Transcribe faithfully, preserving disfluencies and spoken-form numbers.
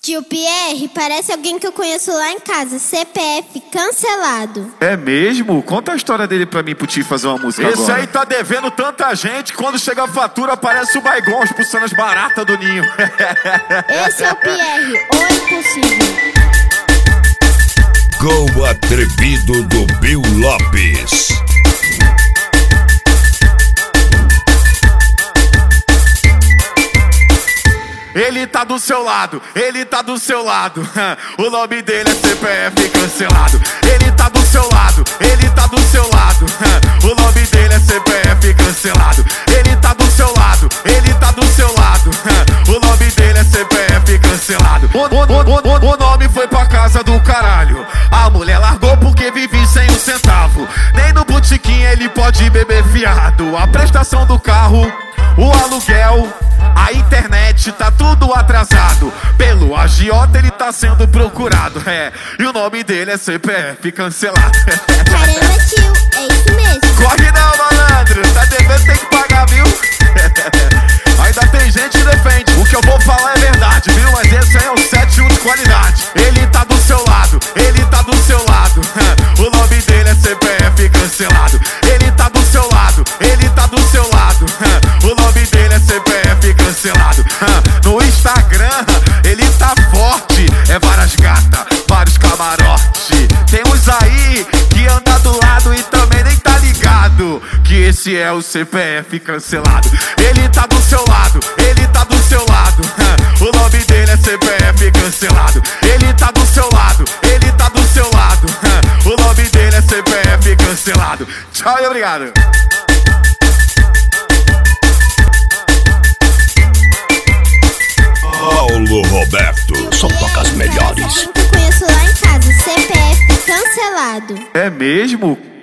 Tio Pierre, parece alguém que eu conheço lá em casa. C P F cancelado. É mesmo? Conta a história dele pra mim, pro tio fazer uma música Esse agora. aí tá devendo tanta gente, quando chega a fatura parece o Baigon expulsando as baratas do ninho. Esse é o Pierre, o impossível. Com o atrevido do Bill Lopes. Ele tá do seu lado, ele tá do seu lado. O nome dele é C P F cancelado. Ele tá do seu lado, ele tá do seu lado. O nome dele é C P F cancelado. Ele tá do seu lado, ele tá do seu lado. O nome dele é C P F cancelado. O, o, o, o, o nome foi pra casa do caralho. A mulher largou porque vive sem um centavo. Nem no botequim ele pode beber fiado. A prestação do carro, o aluguel, a internet, tá tudo atrasado. Pelo agiota ele tá sendo procurado, é. E o nome dele é C P F cancelado. Caramba, tio, é isso mesmo. Corre não, malandro, tá devendo, tem que pagar, viu? Ainda tem gente que defende. O que eu vou falar é verdade, viu? Mas esse aí é o sete um de qualidade. Ele tá do seu lado, ele tá do seu lado. O nome dele é C P F cancelado. Ele tá do seu lado, ele tá do seu lado. O nome dele é C P F cancelado. No Instagram ele tá forte. É várias gatas, vários camarote. Tem uns aí que anda do lado e também nem tá ligado que esse é o C P F cancelado. Ele tá do seu lado, ele tá do seu lado. O nome dele é C P F cancelado. Ele tá do seu lado, ele tá do seu lado. O nome dele é C P F cancelado. Tchau e obrigado. Paulo Roberto, só toca as melhores. Parece alguém que eu conheço lá em casa. C P F cancelado. É mesmo?